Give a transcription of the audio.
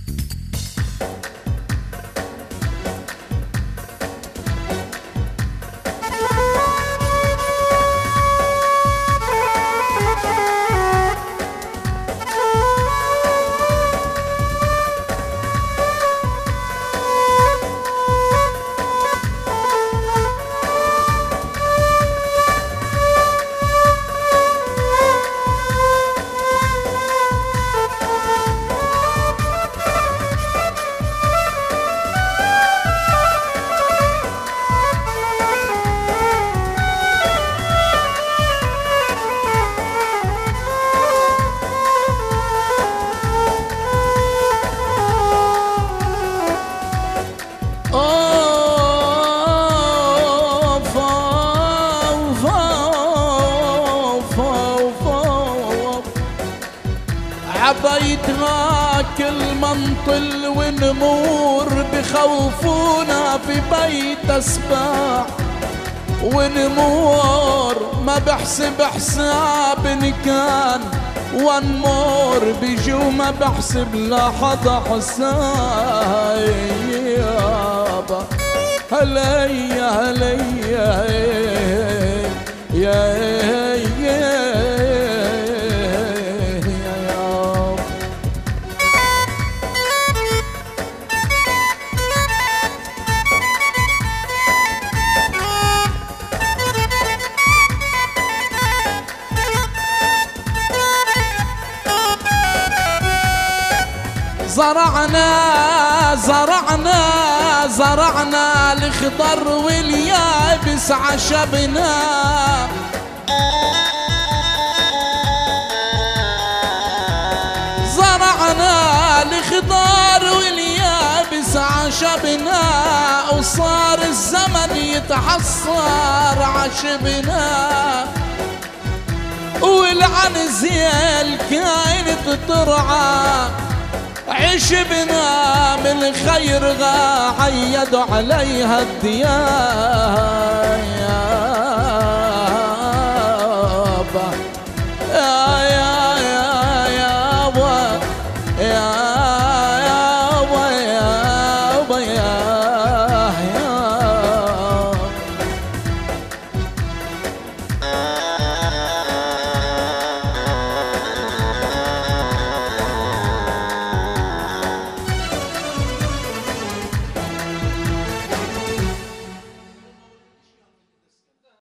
عبيتها كل منطل ونمور بخوفونا في بيت اسباع ونمور ما بحسب حساب إن كان ونمور بيجو ما بحسب لحظة حساب هليا هليا يا زرعنا الخضر واليابس عشبنا زرعنا الخضر واليابس عشبنا وصار الزمن يتحصر عشبنا والعنز يا الكائنة ترعى عشبنا من خيرها عيدوا عليها الديان